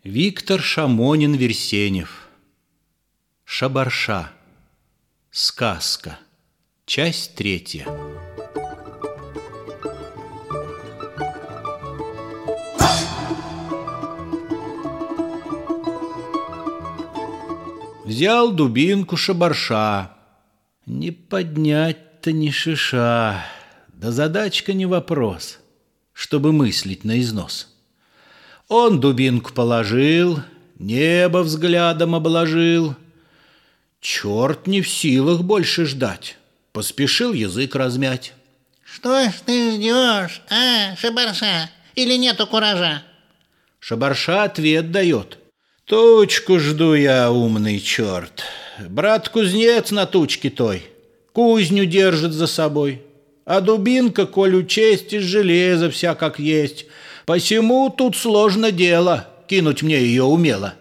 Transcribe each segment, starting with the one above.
Виктор Шамонин-Версенев. Шабарша. Сказка. Часть 3. Взял дубинку Шабарша. Не поднять-то ни шиша. Да задачка не вопрос, чтобы мыслить наизнос. Он дубинку положил, небо взглядом обложил. Черт не в силах больше ждать, поспешил язык размять. Что ж ты ждешь, Шабарша? Или нету куража? Шабарша ответ дает. Тучку жду я, умный черт. Брат-кузнец на тучке той кузню держит за собой. А дубинка, коль учесть, из железа вся как есть. Посему тут сложно дело, кинуть мне ее умело.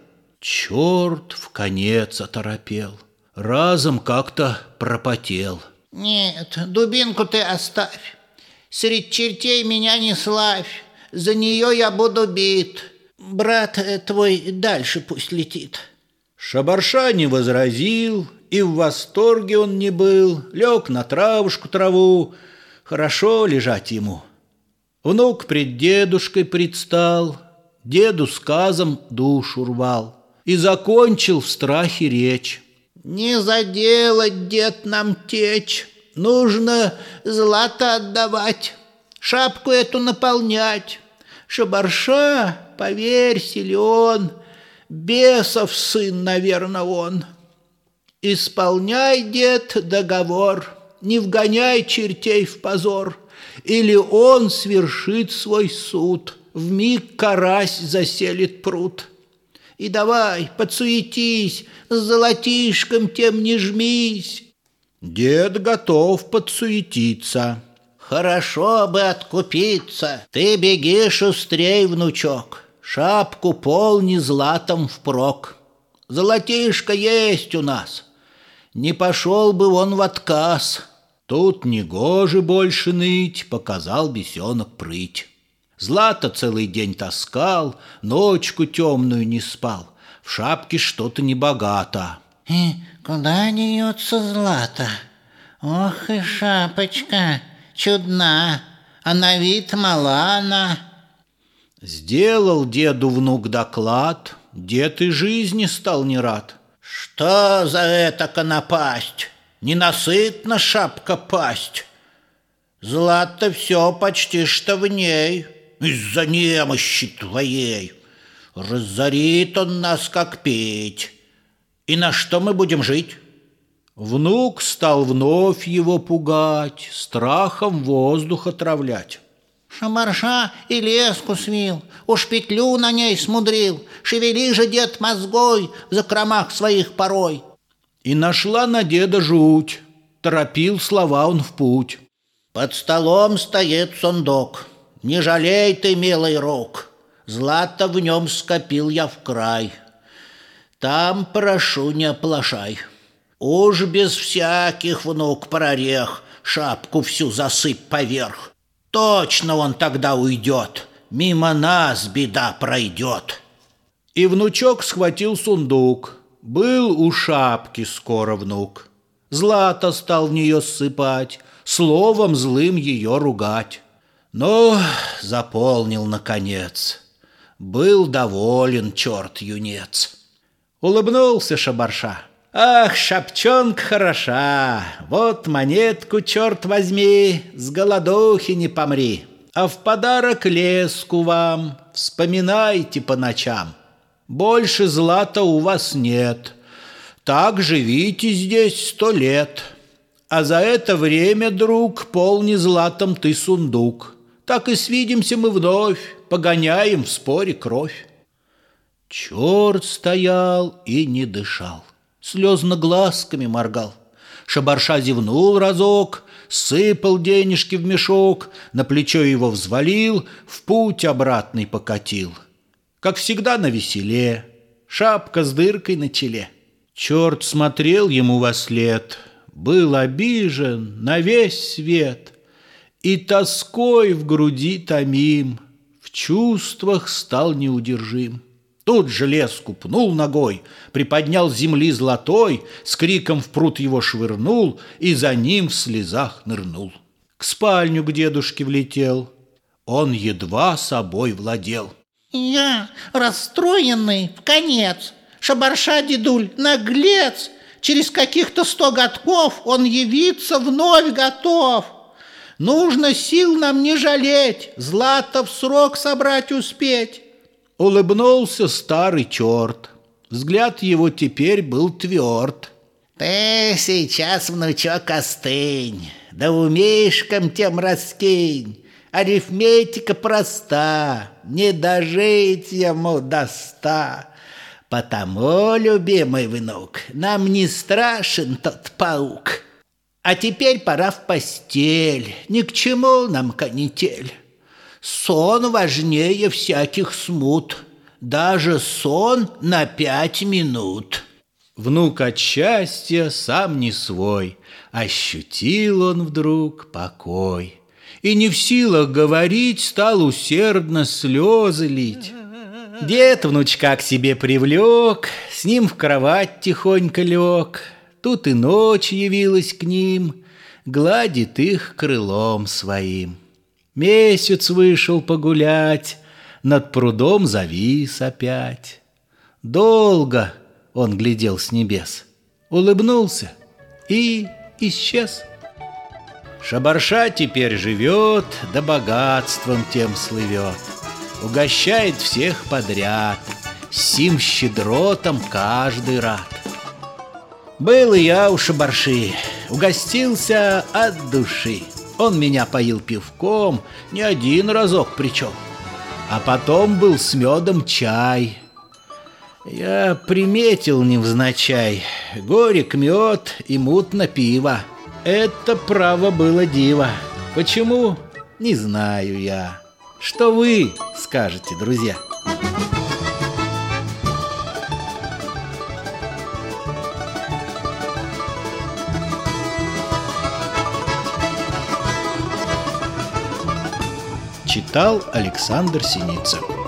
Черт вконец оторопел, разом как-то пропотел. Нет, дубинку ты оставь. Средь чертей меня не славь. За нее я буду бит. Брат твой дальше пусть летит. Шабарша не возразил, и в восторге он не был. Лег на травушку траву, хорошо лежать ему. Внук пред дедушкой предстал, деду сказом душу рвал и закончил в страхе речь. Не заделать, дед, нам течь, нужно злато отдавать, шапку эту наполнять. Шабарша, поверь, силен, бесов сын, наверно, он. Исполняй, дед, договор, не вгоняй чертей в позор, или он свершит свой суд, вмиг карась заселит пруд. И давай, подсуетись, с золотишком тем не жмись. Дед готов подсуетиться. Хорошо бы откупиться. Ты беги шустрей, внучок, шапку полни златом впрок. Золотишко есть у нас, не пошел бы он в отказ. Тут негоже больше ныть, показал бесенок прыть. Злато целый день таскал, ночку темную не спал. В шапке что-то небогато. И куда деется злато? Ох и шапочка чудна, а на вид мала она. Сделал деду внук доклад, дед и жизни стал не рад. Что за это напасть? Ненасытна шапка пасть. Злато все почти что в ней, из-за немощи твоей. Разорит он нас, как петь. И на что мы будем жить? Внук стал вновь его пугать, страхом воздух отравлять. Шабарша и леску свил, уж петлю на ней смудрил. Шевели же, дед, мозгой в закромах своих порой. И нашла на деда жуть, торопил слова он в путь. Под столом стоит сундук, не жалей ты, милый рук, злато в нем скопил я вкрай. Там, прошу, не оплошай. Уж без всяких, внук, прорех, шапку всю засыпь поверх. Точно он тогда уйдет, мимо нас беда пройдет. И внучок схватил сундук. Был у шапки скоро внук. Злато стал в нее ссыпать, словом злым ее ругать. Но заполнил наконец. Был доволен черт-юнец. Улыбнулся Шабарша. Ах, шапчонка хороша, вот монетку, черт возьми, с голодухи не помри. А в подарок леску вам, вспоминайте по ночам. Больше злата у вас нет, так живите здесь 100 лет. А за это время, друг, полни златом ты сундук. Так и свидимся мы вновь, погоняем в споре кровь. Черт стоял и не дышал, слезно глазками моргал. Шабарша зевнул разок, сыпал денежки в мешок, на плечо его взвалил, в путь обратный покатил. Как всегда навеселе, шапка с дыркой на челе. Черт смотрел ему вослед, был обижен на весь свет и тоской в груди томим, в чувствах стал неудержим. Тут же леску пнул ногой, приподнял с земли золотой, с криком в пруд его швырнул и за ним в слезах нырнул. К спальню к дедушке влетел, он едва собой владел. Я расстроенный вконец, Шабарша, дедуль, наглец, через каких-то 100 годков он явиться вновь готов. Нужно сил нам не жалеть, злато в срок собрать успеть. Улыбнулся старый черт, взгляд его теперь был тверд. Ты сейчас, внучок, остынь, да умишкам тем раскинь. Арифметика проста, не дожить ему до 100. Потому, любимый внук, нам не страшен тот паук. А теперь пора в постель, ни к чему нам канитель. Сон важнее всяких смут, даже сон на 5 минут. Внук от счастья сам не свой, ощутил он вдруг покой. И не в силах говорить, стал усердно слезы лить. Дед внучка к себе привлек, с ним в кровать тихонько лег. Тут и ночь явилась к ним, гладит их крылом своим. Месяц вышел погулять, над прудом завис опять. Долго он глядел с небес, улыбнулся и исчез. Шабарша теперь живет, да богатством тем слывет, угощает всех подряд, сим щедротом каждый рад. Был и я у Шабарши, угостился от души. Он меня поил пивком, не один разок причем. А потом был с медом чай. Я приметил невзначай, горек мед и мутно пиво. Это право было диво. Почему? Не знаю я. Что вы скажете, друзья? Читал Александр Синицын.